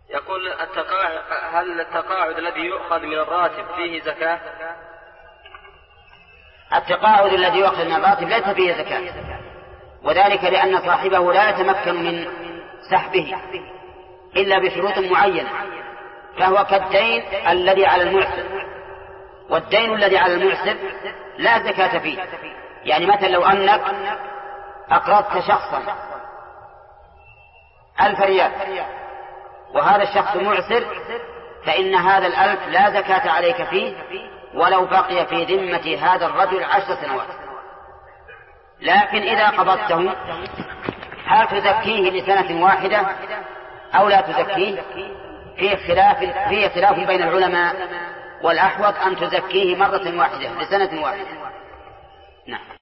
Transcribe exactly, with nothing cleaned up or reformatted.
يقول التقاعد، هل التقاعد الذي يؤخذ من الراتب فيه زكاة؟ التقاعد الذي يؤخذ من الراتب ليس فيه زكاة، وذلك لأن صاحبه لا يتمكن من سحبه إلا بشروط معينة، فهو كالدين الذي على المعسر، والدين الذي على المعسر لا زكاة فيه. يعني مثلا لو أنك أقرضت شخصا ألف ريال وهذا الشخص معسر، فإن هذا الألف لا زكاة عليك فيه ولو بقي في ذمة هذا الرجل عشر سنوات. لكن إذا قبضته هل تزكيه لسنة واحدة أو لا تزكيه؟ فيه خلاف فيه خلاف بين العلماء، والأحوط أن تزكيه مرة واحدة لسنة واحدة. نعم.